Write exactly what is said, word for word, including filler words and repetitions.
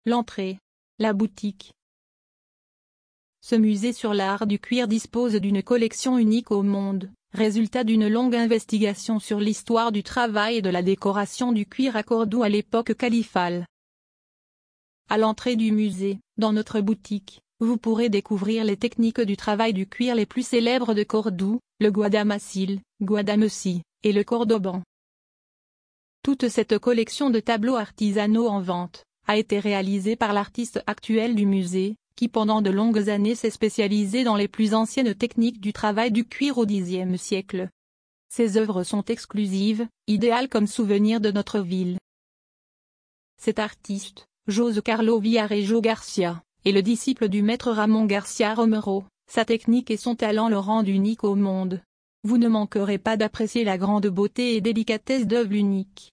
L'entrée. La boutique. Ce musée sur l'art du cuir dispose d'une collection unique au monde, résultat d'une longue investigation sur l'histoire du travail et de la décoration du cuir à Cordoue à l'époque califale. À l'entrée du musée, dans notre boutique, vous pourrez découvrir les techniques du travail du cuir les plus célèbres de Cordoue, le guadamassil, guadamessi, et le cordoban. Toute cette collection de tableaux artisanaux en vente a été réalisée par l'artiste actuel du musée, qui pendant de longues années s'est spécialisé dans les plus anciennes techniques du travail du cuir au dixième siècle. Ses œuvres sont exclusives, idéales comme souvenir de notre ville. Cet artiste, José Carlos Villarejo Garcia, est le disciple du maître Ramon Garcia Romero. Sa technique et son talent le rendent unique au monde. Vous ne manquerez pas d'apprécier la grande beauté et délicatesse d'œuvres uniques.